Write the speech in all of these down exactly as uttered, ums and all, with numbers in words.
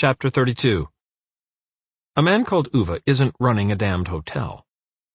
Chapter thirty-two. A man called Uwe isn't running a damned hotel.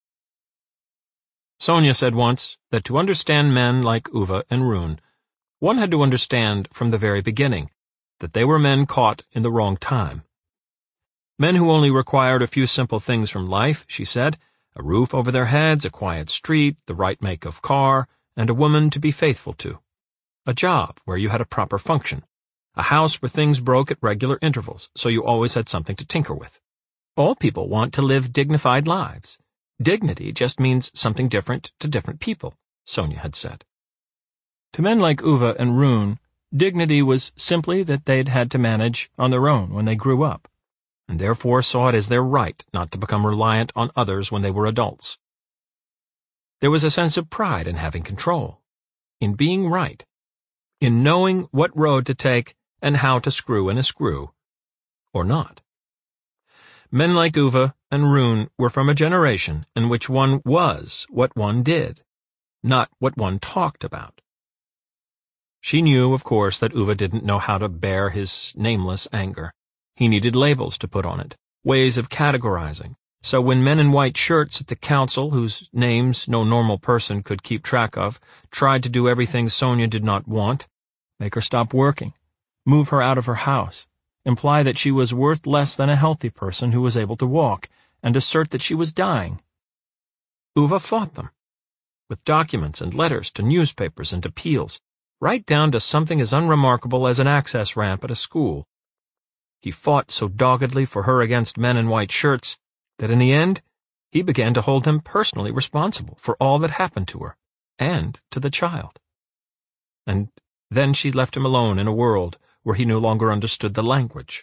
Sonia said once that to understand men like Uwe and Rune, one had to understand from the very beginning that they were men caught in the wrong time. Men who only required a few simple things from life, she said, a roof over their heads, a quiet street, the right make of car, and a woman to be faithful to. A job where you had a proper function. A house where things broke at regular intervals, so you always had something to tinker with. All people want to live dignified lives. Dignity just means something different to different people, Sonia had said. To men like Uwe and Rune, dignity was simply that they'd had to manage on their own when they grew up, and therefore saw it as their right not to become reliant on others when they were adults. There was a sense of pride in having control, in being right, in knowing what road to take and how to screw in a screw, or not. Men like Uwe and Rune were from a generation in which one was what one did, not what one talked about. She knew, of course, that Uwe didn't know how to bear his nameless anger. He needed labels to put on it, ways of categorizing, so when men in white shirts at the council, whose names no normal person could keep track of, tried to do everything Sonia did not want, make her stop working, move her out of her house, imply that she was worth less than a healthy person who was able to walk, and assert that she was dying, Uwe fought them, with documents and letters to newspapers and appeals, right down to something as unremarkable as an access ramp at a school. He fought so doggedly for her against men in white shirts that in the end he began to hold them personally responsible for all that happened to her, and to the child. And then she left him alone in a world where he no longer understood the language.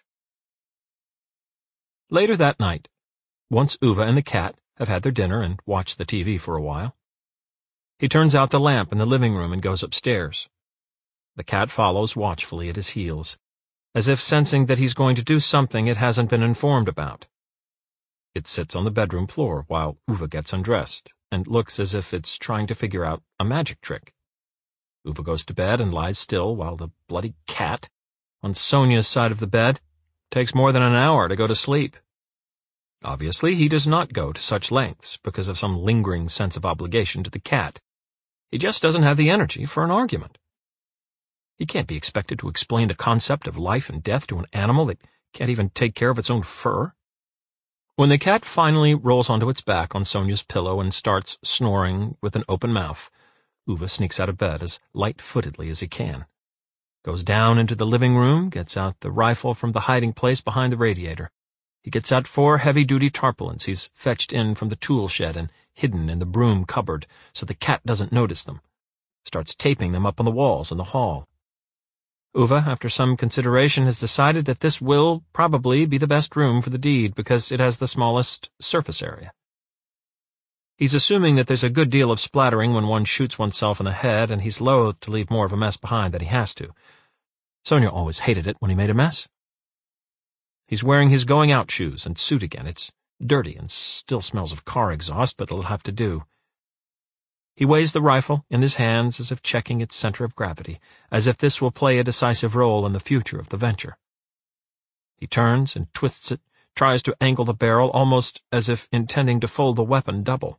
Later that night, once Uwe and the cat have had their dinner and watched the T V for a while, he turns out the lamp in the living room and goes upstairs. The cat follows watchfully at his heels, as if sensing that he's going to do something it hasn't been informed about. It sits on the bedroom floor while Uwe gets undressed, and looks as if it's trying to figure out a magic trick. Uwe goes to bed and lies still while the bloody cat, on Sonia's side of the bed, takes more than an hour to go to sleep. Obviously, he does not go to such lengths because of some lingering sense of obligation to the cat. He just doesn't have the energy for an argument. He can't be expected to explain the concept of life and death to an animal that can't even take care of its own fur. When the cat finally rolls onto its back on Sonia's pillow and starts snoring with an open mouth, Uwe sneaks out of bed as light-footedly as he can, goes down into the living room, gets out the rifle from the hiding place behind the radiator. He gets out four heavy-duty tarpaulins he's fetched in from the tool shed and hidden in the broom cupboard so the cat doesn't notice them, starts taping them up on the walls in the hall. Uwe, after some consideration, has decided that this will probably be the best room for the deed because it has the smallest surface area. He's assuming that there's a good deal of splattering when one shoots oneself in the head, and he's loath to leave more of a mess behind than he has to. Sonia always hated it when he made a mess. He's wearing his going-out shoes and suit again. It's dirty and still smells of car exhaust, but it'll have to do. He weighs the rifle in his hands as if checking its center of gravity, as if this will play a decisive role in the future of the venture. He turns and twists it, tries to angle the barrel almost as if intending to fold the weapon double.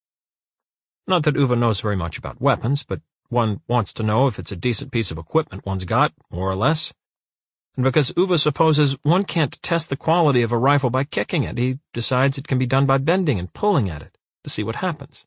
Not that Uwe knows very much about weapons, but one wants to know if it's a decent piece of equipment one's got, more or less. And because Uwe supposes one can't test the quality of a rifle by kicking it, he decides it can be done by bending and pulling at it to see what happens.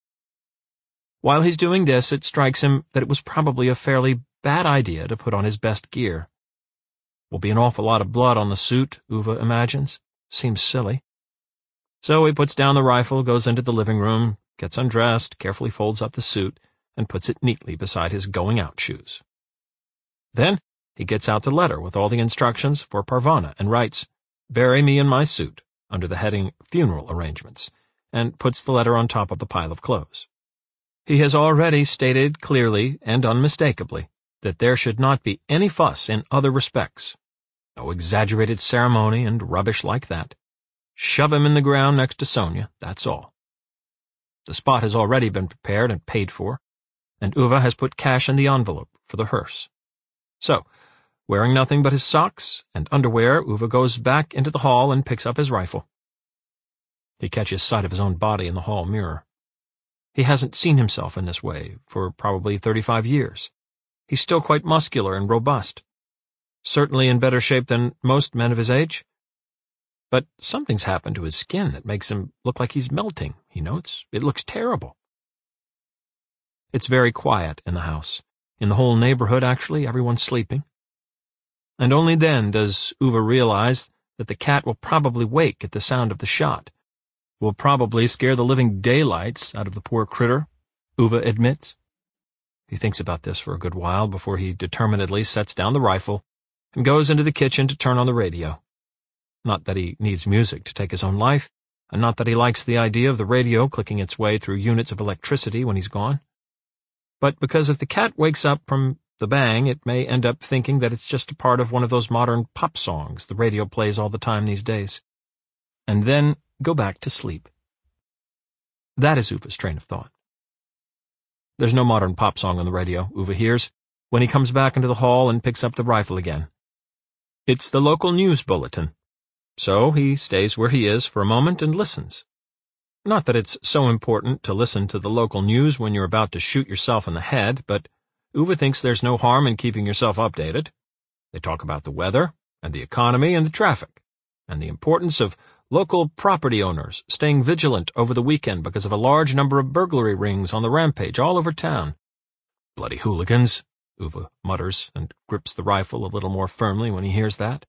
While he's doing this, it strikes him that it was probably a fairly bad idea to put on his best gear. Will be an awful lot of blood on the suit, Uwe imagines. Seems silly. So he puts down the rifle, goes into the living room, gets undressed, carefully folds up the suit, and puts it neatly beside his going-out shoes. Then he gets out the letter with all the instructions for Parvana and writes, "Bury me in my suit," under the heading Funeral Arrangements, and puts the letter on top of the pile of clothes. He has already stated clearly and unmistakably that there should not be any fuss in other respects. No exaggerated ceremony and rubbish like that. Shove him in the ground next to Sonia, that's all. The spot has already been prepared and paid for, and Uwe has put cash in the envelope for the hearse. So, Wearing nothing but his socks and underwear, Uwe goes back into the hall and picks up his rifle. He catches sight of his own body in the hall mirror. He hasn't seen himself in this way for probably thirty-five years. He's still quite muscular and robust. Certainly in better shape than most men of his age. But something's happened to his skin that makes him look like he's melting, he notes. It looks terrible. It's very quiet in the house. In the whole neighborhood, actually, everyone's sleeping. And only then does Uwe realize that the cat will probably wake at the sound of the shot. Will probably scare the living daylights out of the poor critter, Uwe admits. He thinks about this for a good while before he determinedly sets down the rifle and goes into the kitchen to turn on the radio. Not that he needs music to take his own life, and not that he likes the idea of the radio clicking its way through units of electricity when he's gone. But because if the cat wakes up from the bang, it may end up thinking that it's just a part of one of those modern pop songs the radio plays all the time these days. And then go back to sleep. That is Uwe's train of thought. There's no modern pop song on the radio, Uwe hears, when he comes back into the hall and picks up the rifle again. It's the local news bulletin. So he stays where he is for a moment and listens. Not that it's so important to listen to the local news when you're about to shoot yourself in the head, but Uwe thinks there's no harm in keeping yourself updated. They talk about the weather, and the economy, and the traffic, and the importance of local property owners staying vigilant over the weekend because of a large number of burglary rings on the rampage all over town. Bloody hooligans, Uwe mutters and grips the rifle a little more firmly when he hears that.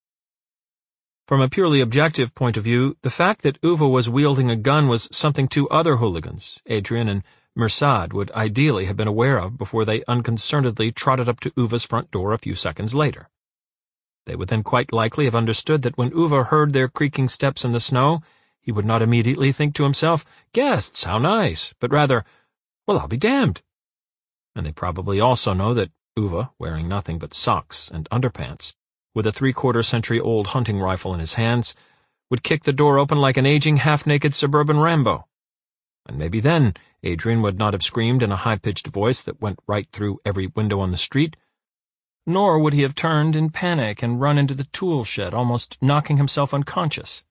From a purely objective point of view, the fact that Uwe was wielding a gun was something two other hooligans, Adrian and Mersad, would ideally have been aware of before they unconcernedly trotted up to Uwe's front door a few seconds later. They would then quite likely have understood that when Uwe heard their creaking steps in the snow, he would not immediately think to himself, "Guests, how nice," but rather, "Well, I'll be damned." And they probably also know that Uwe, wearing nothing but socks and underpants, with a three-quarter century old hunting rifle in his hands, would kick the door open like an aging, half-naked suburban Rambo. And maybe then Adrian would not have screamed in a high-pitched voice that went right through every window on the street, nor would he have turned in panic and run into the tool shed, almost knocking himself unconscious.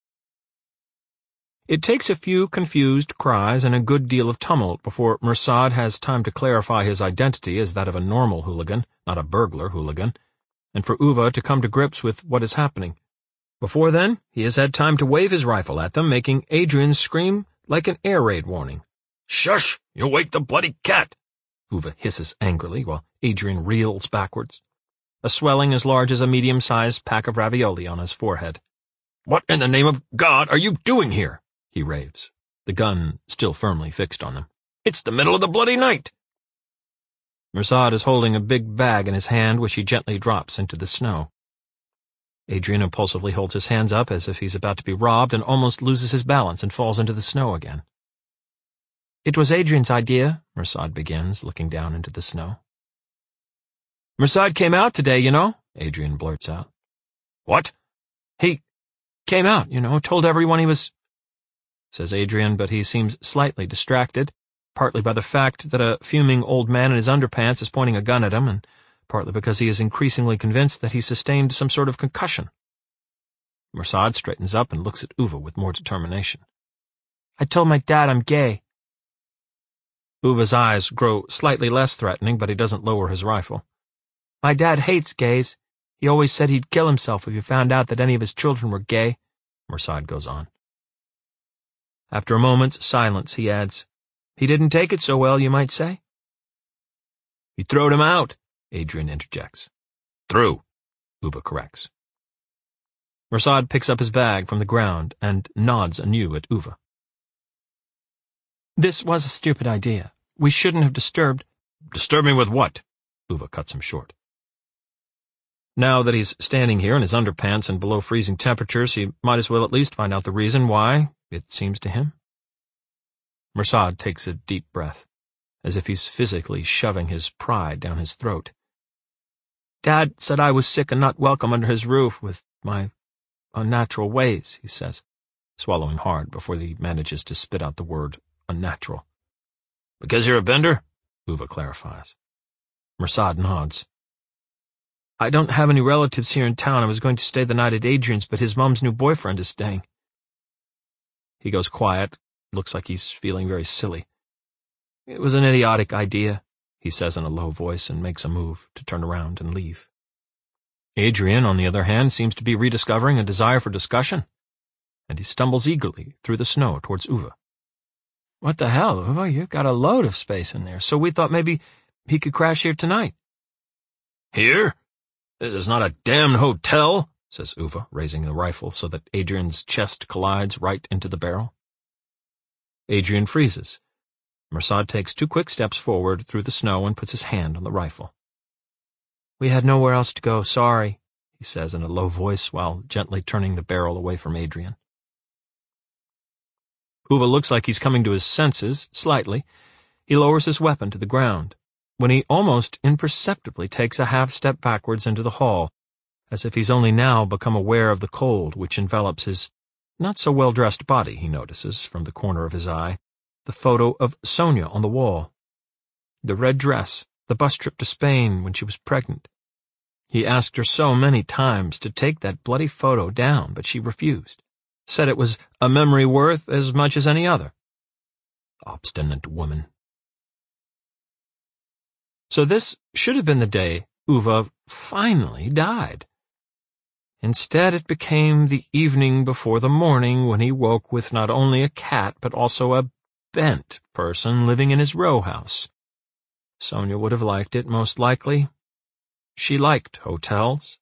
It takes a few confused cries and a good deal of tumult before Mersad has time to clarify his identity as that of a normal hooligan, not a burglar hooligan, and for Uwe to come to grips with what is happening. Before then, he has had time to wave his rifle at them, making Adrian scream like an air raid warning. "Shush! You'll wake the bloody cat!" Uwe hisses angrily while Adrian reels backwards, a swelling as large as a medium-sized pack of ravioli on his forehead. "What in the name of God are you doing here?" he raves, the gun still firmly fixed on them. "It's the middle of the bloody night!" Mersad is holding a big bag in his hand, which he gently drops into the snow. Adrian impulsively holds his hands up as if he's about to be robbed and almost loses his balance and falls into the snow again. "It was Adrian's idea," Mersad begins, looking down into the snow. "Mersad came out today, you know," Adrian blurts out. "What?" "He came out, you know, told everyone he was—" says Adrian, but he seems slightly distracted, partly by the fact that a fuming old man in his underpants is pointing a gun at him, and partly because he is increasingly convinced that he sustained some sort of concussion. Mersad straightens up and looks at Uwe with more determination. "I told my dad I'm gay." Uwe's eyes grow slightly less threatening, but he doesn't lower his rifle. "My dad hates gays. He always said he'd kill himself if he found out that any of his children were gay," Mersad goes on. After a moment's silence, he adds, "He didn't take it so well, you might say." "He throwed him out," Adrian interjects. "Threw," Uwe corrects. Mersad picks up his bag from the ground and nods anew at Uwe. "This was a stupid idea. We shouldn't have disturbed—" "Disturb me with what?" Uwe cuts him short. Now that he's standing here in his underpants and below freezing temperatures, he might as well at least find out the reason why, it seems to him. Mersad takes a deep breath, as if he's physically shoving his pride down his throat. "Dad said I was sick and not welcome under his roof with my unnatural ways," he says, swallowing hard before he manages to spit out the word unnatural. "Because you're a bender?" Uwe clarifies. Mersad nods. I don't have any relatives here in town. I was going to stay the night at Adrian's, but his mom's new boyfriend is staying. He goes quiet. Looks like he's feeling very silly. It was an idiotic idea, he says in a low voice, and makes a move to turn around and leave. Adrian, on the other hand, seems to be rediscovering a desire for discussion, and he stumbles eagerly through the snow towards Uwe. What the hell, Uwe? You've got a load of space in there, so we thought maybe he could crash here tonight. Here? This is not a damned hotel, says Uwe, raising the rifle so that Adrian's chest collides right into the barrel. Adrian freezes. Mirsad takes two quick steps forward through the snow and puts his hand on the rifle. We had nowhere else to go, sorry, he says in a low voice while gently turning the barrel away from Adrian. Uwe looks like he's coming to his senses, slightly. He lowers his weapon to the ground, when he almost imperceptibly takes a half-step backwards into the hall, as if he's only now become aware of the cold which envelops his not-so-well-dressed body. He notices, from the corner of his eye, the photo of Sonia on the wall. The red dress, the bus trip to Spain when she was pregnant. He asked her so many times to take that bloody photo down, but she refused. Said it was a memory worth as much as any other. Obstinate woman. So this should have been the day Uwe finally died. Instead, it became the evening before the morning when he woke with not only a cat but also a bent person living in his row house. Sonia would have liked it, most likely. She liked hotels.